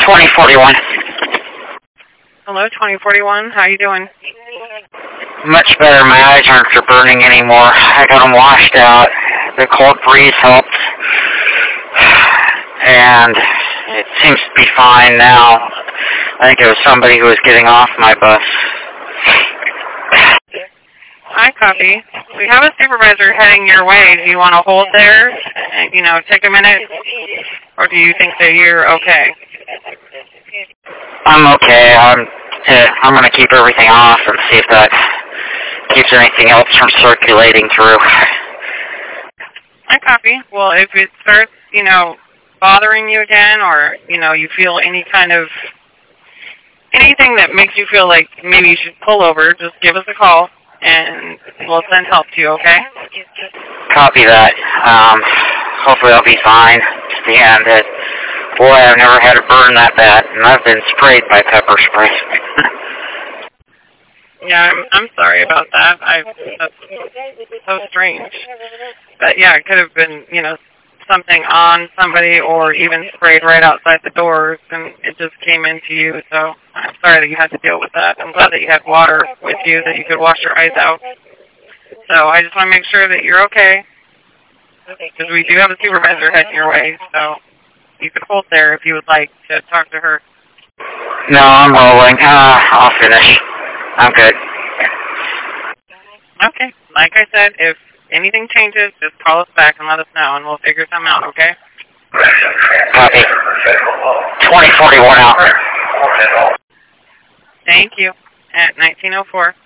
2041. Hello, 2041. How you doing? Much better. My eyes aren't burning anymore. I got them washed out. The cold breeze helped. And it seems to be fine now. I think it was somebody who was getting off my bus. I copy. We have a supervisor heading your way. Do you want to hold there and, take a minute? Or do you think that you're okay? I'm okay. I'm going to keep everything off and see if that keeps anything else from circulating through. I copy. Well, if it starts, bothering you again, or, you feel anything that makes you feel like maybe you should pull over, just give us a call, and we'll send help to you, okay? Copy that. Hopefully I'll be fine at the end. Boy, I've never had a burn that bad, and I've been sprayed by pepper spray. Yeah, I'm sorry about that. That's so strange. But yeah, it could have been, something on somebody or even sprayed right outside the doors, and it just came into you. So I'm sorry that you had to deal with that. I'm glad that you had water with you that you could wash your eyes out. So I just want to make sure that you're okay, because we do have a supervisor heading your way. So you could hold there if you would like to talk to her. No, I'm rolling. I'll finish. I'm good. Okay. Like I said, if anything changes, just call us back and let us know, and we'll figure something out, okay? Copy. 2041 out. Thank you. At 1904.